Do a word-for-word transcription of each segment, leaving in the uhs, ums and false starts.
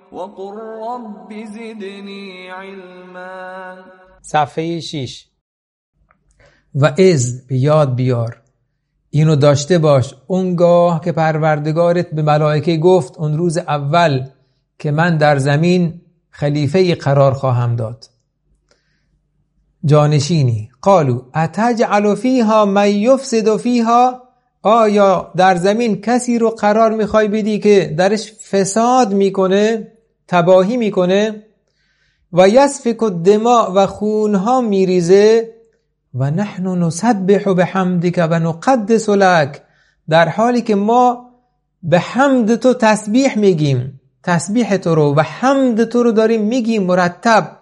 وقل رب زدنی علما. صفحه شش. و از به یاد بیار، اینو داشته باش، اونگاه که پروردگارت به ملائکه گفت اون روز اول که من در زمین خلیفه قرار خواهم داد، جانشینی. قالوا اتجعل فیها من یفسد فیها، آیا در زمین کسی رو قرار میخوای بدی که درش فساد میکنه، تباهی میکنه، و یسفک الدماء و خونها میریزه، و نحن نسبح بحمدک و نقدس لک، در حالی که ما به حمد تو تسبیح میگیم، تسبیح تو رو و حمد تو رو داریم میگیم مرتب،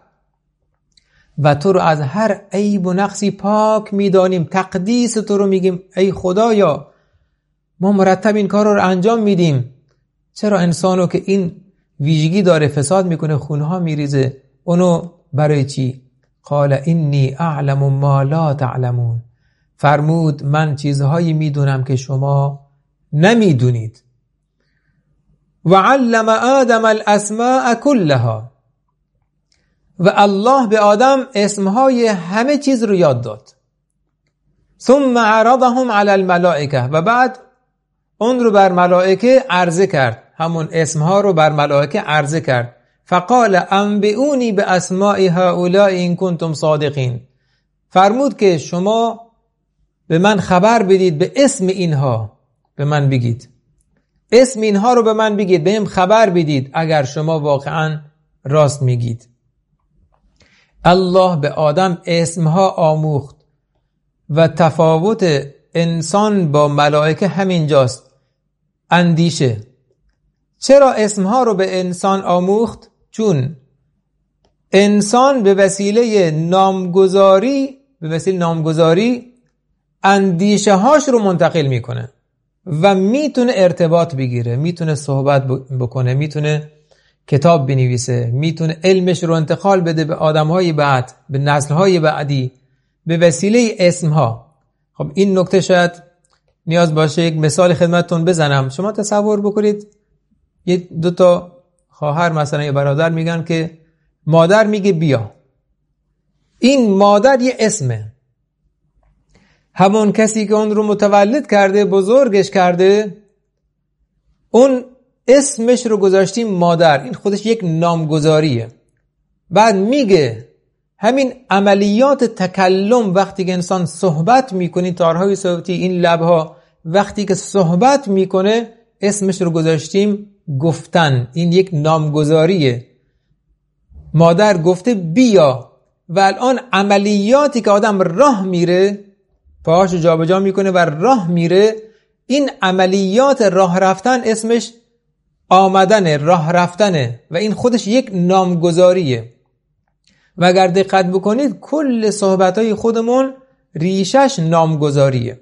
و تو رو از هر عیب و نقصی پاک میدانیم، تقدیس تو رو میگیم ای خدایا، ما مرتب این کار رو انجام میدیم. چرا انسانو که این ویژگی داره فساد میکنه، خونها میریزه، اونو برای چی؟ قال انی اعلم ما لا تعلمون، فرمود من چیزهایی میدونم که شما نمیدونید. و علم آدم الاسماء کلها، و الله به آدم اسمهای همه چیز رو یاد داد. ثم عرضهم علی الملائکه، و بعد اون رو بر ملائکه عرضه کرد، همون اسمها رو بر ملائکه عرضه کرد. فقال انبئونی باسماء هؤلاء ان کنتم صادقین، فرمود که شما به من خبر بدید، به اسم اینها به من بگید، اسم اینها رو به من بگید، بهم خبر بدید اگر شما واقعا راست میگید. الله به آدم اسمها آموخت و تفاوت انسان با ملائکه همینجاست، اندیشه. چرا اسمها رو به انسان آموخت؟ چون انسان به وسیله نامگذاری به وسیله نامگذاری اندیشه هاش رو منتقل میکنه و میتونه ارتباط بگیره، میتونه صحبت بکنه، میتونه کتاب بنویسه، میتونه علمش رو انتقال بده به آدمهای بعد، به نسلهای بعدی، به وسیله اسمها. خب این نکته شاید نیاز باشه یک مثال خدمتتون بزنم. شما تصور بکنید یه دو تا خواهر مثلا یا برادر میگن که مادر میگه بیا، این مادر یه اسمه، همون کسی که اون رو متولد کرده، بزرگش کرده، اون اسمش رو گذاشتیم مادر، این خودش یک نامگذاریه. بعد میگه همین عملیات تکلم، وقتی که انسان صحبت میکنه، تارهای صوتی، این لبها وقتی که صحبت میکنه اسمش رو گذاشتیم گفتن، این یک نامگذاریه. مادر گفته بیا، و الان عملیاتی که آدم راه میره، پاهاشو جا به جا میکنه و راه میره، این عملیات راه رفتن اسمش آمدن، راه رفتنه، و این خودش یک نامگذاریه. و اگر دقت بکنید کل صحبتهای خودمون ریشش نامگذاریه.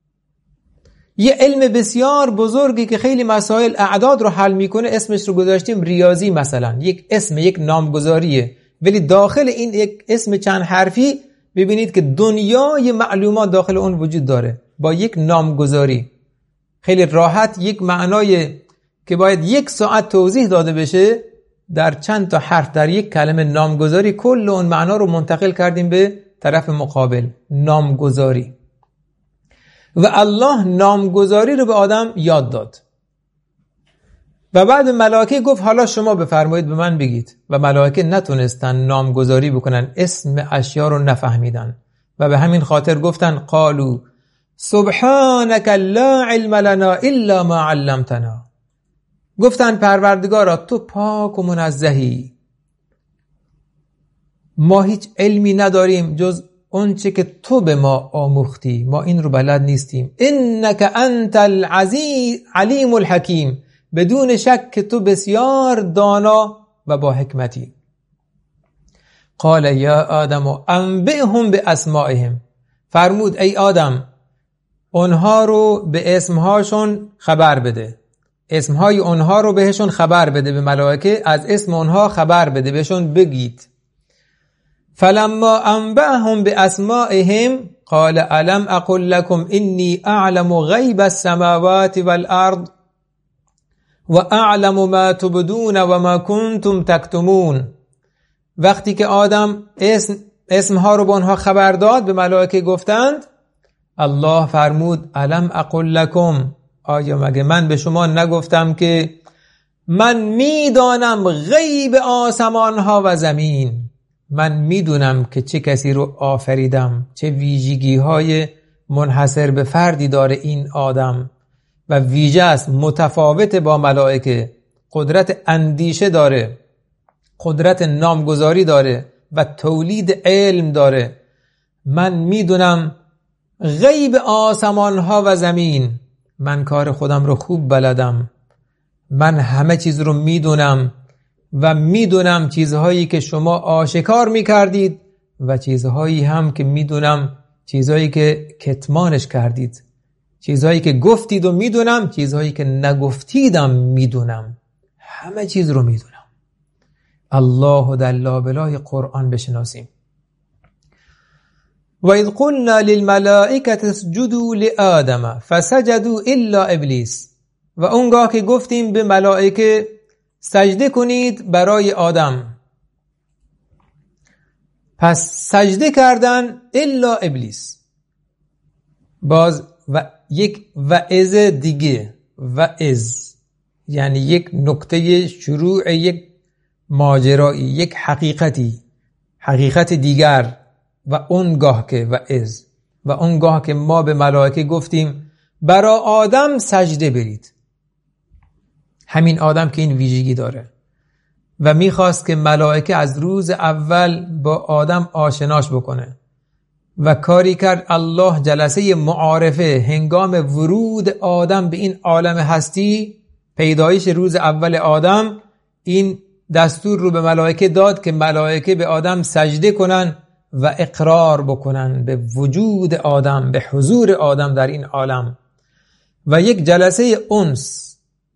یه علم بسیار بزرگی که خیلی مسائل اعداد رو حل میکنه اسمش رو گذاشتیم ریاضی مثلا، یک اسم، یک نامگذاریه، ولی داخل این یک اسم چند حرفی ببینید که دنیای معلومات داخل اون وجود داره با یک نامگذاری. خیلی راحت یک معنای که باید یک ساعت توضیح داده بشه در چند تا حرف، در یک کلمه نامگذاری کل اون معنا رو منتقل کردیم به طرف مقابل. نامگذاری. و الله نامگذاری رو به آدم یاد داد و بعد ملائکه گفت حالا شما بفرمایید به من بگید، و ملائکه نتونستن نامگذاری بکنن، اسم اشیا رو نفهمیدن و به همین خاطر گفتن قالوا سبحانك لا علم لنا الا ما علمتنا، گفتن پروردگارا تو پاک و منزهی، ما هیچ علمی نداریم جز اون چه که تو به ما آموختی، ما این رو بلد نیستیم. انک انت العزیز علیم الحکیم، بدون شک که تو بسیار دانا و با حکمتی. قال یا آدم انبئهم باسمائهم، فرمود ای آدم اونها رو به اسمهاشون خبر بده، اسمهای اونها رو بهشون خبر بده، به ملائکه از اسم اونها خبر بده، بهشون بگید. فلما انبأهم باسمائهم قال الم اقل لكم انی اعلم غیب السماوات والارض و اعلم ما تبدون و ما کنتم تکتمون. وقتی که آدم اسم اسمها رو به آنها خبر داد، به ملائکه گفتند، الله فرمود الم اقل لکم، آیا مگه من به شما نگفتم که من میدانم غیب آسمان ها و زمین، من میدونم که چه کسی رو آفریدم، چه ویژگی های منحصر به فردی داره این آدم و ویژه است، متفاوت با ملائکه، قدرت اندیشه داره، قدرت نامگذاری داره و تولید علم داره. من میدونم غیب آسمان ها و زمین، من کار خودم رو خوب بلدم، من همه چیز رو میدونم و میدونم چیزهایی که شما آشکار میکردید و چیزهایی هم که میدونم چیزهایی که کتمانش کردید، چیزهایی که گفتید و میدونم، چیزهایی که نگفتیدم میدونم، همه چیز رو میدونم. الله دلا بلای قرآن بشناسیم. و اذ قلنا للملائکة اسجدوا لآدم فسجدوا الا ابلیس، و اونگاه که گفتیم به ملائکه سجده کنید برای آدم، پس سجده کردن الا ابلیس. باز و یک وعظ دیگه، وعظ یعنی یک نقطه شروع یک ماجرایی، یک حقیقتی، حقیقت دیگر، و اونگاه که وعظ و اونگاه که ما به ملائکه گفتیم برای آدم سجده برید، همین آدم که این ویژگی داره و میخواست که ملائکه از روز اول با آدم آشناش بکنه و کاری کرد الله جلسه معارفه هنگام ورود آدم به این عالم هستی، پیدایش روز اول آدم، این دستور رو به ملائکه داد که ملائکه به آدم سجده کنن و اقرار بکنن به وجود آدم، به حضور آدم در این عالم، و یک جلسه انس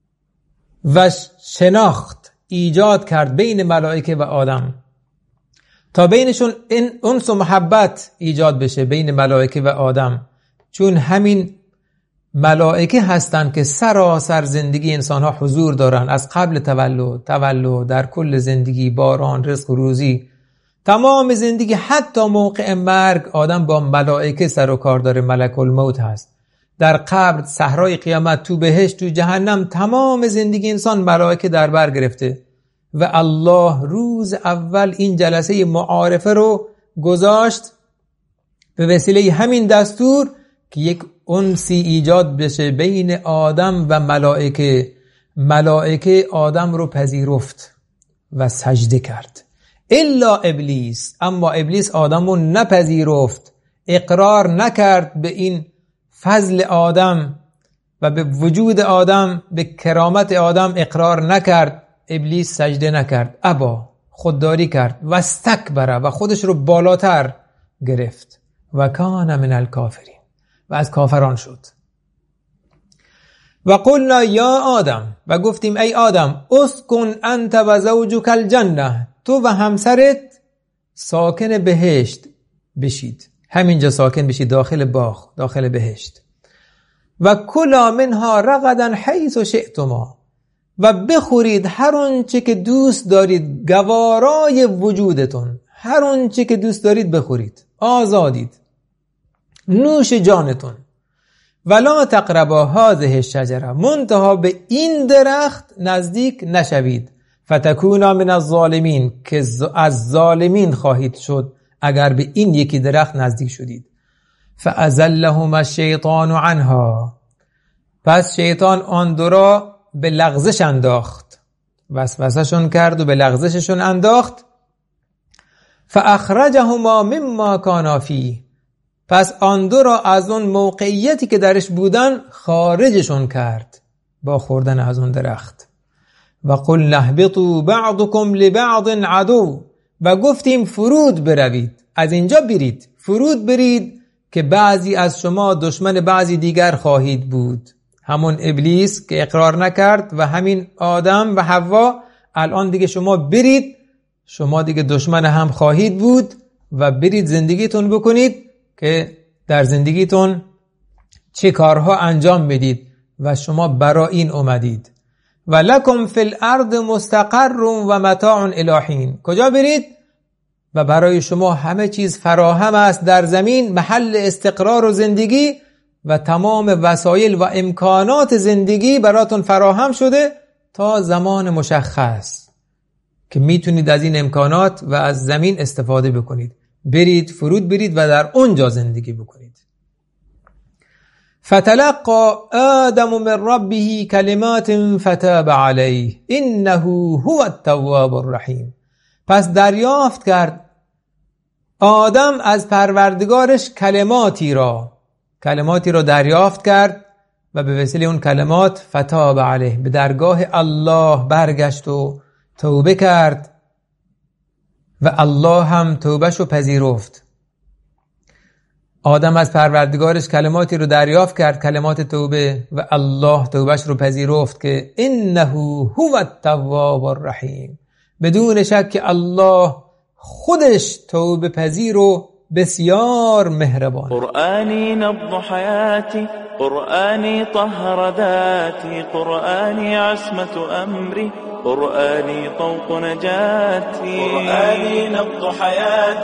و شناخت ایجاد کرد بین ملائکه و آدم تا بینشون این انس و محبت ایجاد بشه بین ملائکه و آدم، چون همین ملائکه هستند که سراسر زندگی انسان ها حضور دارن، از قبل تولد، تولد در کل زندگی، باران، رزق و روزی، تمام زندگی، حتی موقع مرگ آدم با ملائکه سر و کار داره، ملک الموت هست، در قبر، صحرای قیامت، تو بهشت، تو جهنم، تمام زندگی انسان ملائکه در بر گرفته و الله روز اول این جلسه معارفه رو گذاشت به وسیله همین دستور که یک انسی ایجاد بشه بین آدم و ملائکه. ملائکه آدم رو پذیرفت و سجده کرد الا ابلیس، اما ابلیس آدم رو نپذیرفت، اقرار نکرد به این فضل آدم و به وجود آدم، به کرامت آدم اقرار نکرد. ابلیس سجده نکرد، ابا، خودداری کرد و استکبر و خودش رو بالاتر گرفت و کان من الکافرین و از کافران شد. و قلنا یا آدم، و گفتیم ای آدم، اسکن انت و زوجک الجنه، تو و همسرت ساکن بهشت بشید، همینجا ساکن بشید، داخل باغ، داخل بهشت. و کلا منها رغدا حیث شئتما، و بخورید هر اونچه که دوست دارید، گوارای وجودتون، هر اونچه که دوست دارید بخورید، آزادید، نوش جانتون. ولا تقربا هذه الشجره، منتها به این درخت نزدیک نشوید، فتکونا من الظالمین، که از ظالمین خواهید شد اگر به این یکی درخت نزدیک شدید. فازلهما الشیطان عنها، پس شیطان آن دو را به لغزش انداخت، وسوسه‌شون کرد و به لغزششون انداخت. فاخرجهما مما کانا فیه، پس آن دو را از اون موقعیتی که درش بودن خارجشون کرد با خوردن از اون درخت. و قلنا اهبطوا بعضكم لبعض عدو، و گفتیم فرود بروید، از اینجا برید، فرود برید که بعضی از شما دشمن بعضی دیگر خواهید بود. همون ابلیس که اقرار نکرد و همین آدم و حوا، الان دیگه شما برید، شما دیگه دشمن هم خواهید بود و برید زندگیتون بکنید که در زندگیتون چه کارها انجام میدید و شما برای این اومدید. و لکم فی الارض مستقر و متاع الی حین. کجا برید؟ و برای شما همه چیز فراهم است در زمین، محل استقرار و زندگی و تمام وسایل و امکانات زندگی براتون فراهم شده تا زمان مشخص که میتونید از این امکانات و از زمین استفاده بکنید. برید فرود برید و در اونجا زندگی بکنید. فتلقى آدم من ربه کلمات فتاب علیه انه هو التواب الرحیم. پس دریافت کرد آدم از پروردگارش کلماتی را کلماتی را دریافت کرد و به وسیله اون کلمات فتاب علیه، به درگاه الله برگشت و توبه کرد و الله هم توبهش رو پذیرفت. آدم از پروردگارش کلماتی رو دریافت کرد، کلمات توبه، و الله توبهش رو پذیرفت که انه هو التواب الرحیم. بدون شک که الله خودش توبه پذیر و بسیار مهربان. قرآنی نبض حیاتی، قرآنی طهر ذاتی، قرآنی عصمت امری، قرآنی طوق نجاتی، قرآنی نبض حیاتی.